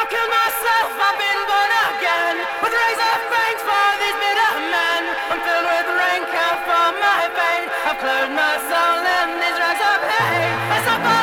I've killed myself, I've been born again. With razor fangs for these bitter men. I'm filled with rancor for my pain. I've clothed my soul in these rags of hate. As I